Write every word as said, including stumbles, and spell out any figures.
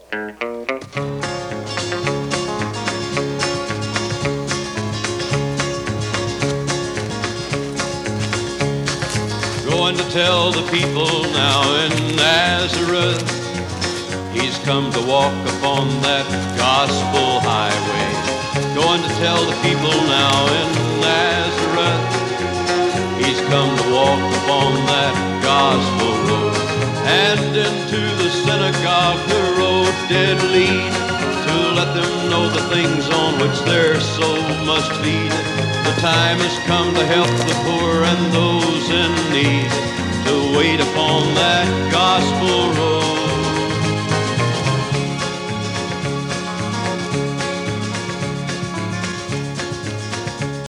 Going to tell the people now in Nazareth, he's come to walk upon that gospel highway. Going to tell the people now in Nazareth, he's come to walk upon that gospel road. And into the synagogue the road did lead, to let them know the things on which their soul must feed. The time has come to help the poor and those in need, to wait upon that gospel road.